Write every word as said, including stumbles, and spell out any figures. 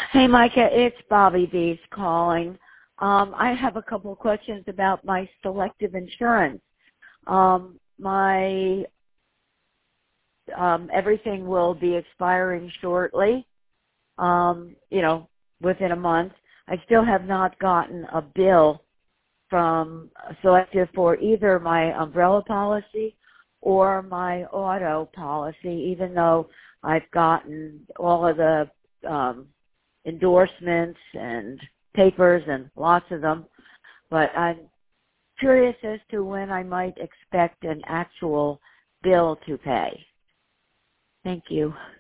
Hey, Micah, it's Bobby Bees calling. Um, I have a couple of questions about my selective insurance. Um, my um, everything will be expiring shortly. Um, you know, within a month. I still have not gotten a bill from Selective for either my umbrella policy or my auto policy, even though I've gotten all of the um, endorsements and papers and lots of them. But I'm curious as to when I might expect an actual bill to pay. Thank you.